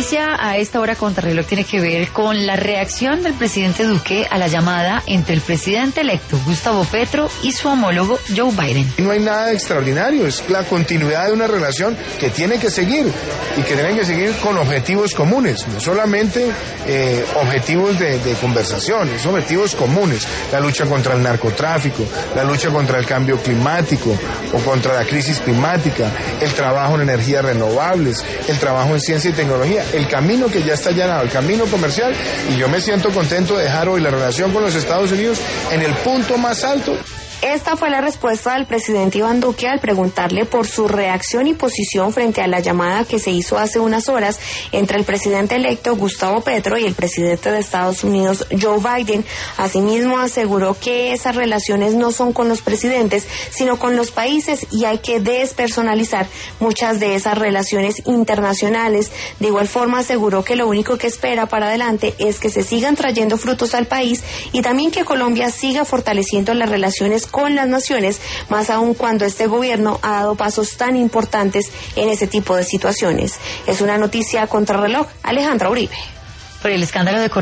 noticia a esta hora contrarreloj tiene que ver con la reacción del presidente Duque a la llamada entre el presidente electo Gustavo Petro y su homólogo Joe Biden. No hay nada extraordinario, es la continuidad de una relación que tiene que seguir y que tienen que seguir con objetivos comunes, no solamente objetivos de conversación, es objetivos comunes, la lucha contra el narcotráfico, la lucha contra el cambio climático o contra la crisis climática, el trabajo en energías renovables, el trabajo en ciencia y tecnología, el camino que ya está allanado, el camino comercial, y yo me siento contento de dejar hoy la relación con los Estados Unidos en el punto más alto. Esta fue la respuesta del presidente Iván Duque al preguntarle por su reacción y posición frente a la llamada que se hizo hace unas horas entre el presidente electo Gustavo Petro y el presidente de Estados Unidos Joe Biden. Asimismo, aseguró que esas relaciones no son con los presidentes, sino con los países, y hay que despersonalizar muchas de esas relaciones internacionales. De igual forma, aseguró que lo único que espera para adelante es que se sigan trayendo frutos al país y también que Colombia siga fortaleciendo las relaciones con las naciones, más aún cuando este gobierno ha dado pasos tan importantes en ese tipo de situaciones. Es una noticia a contrarreloj. Alejandra Uribe. Por el escándalo de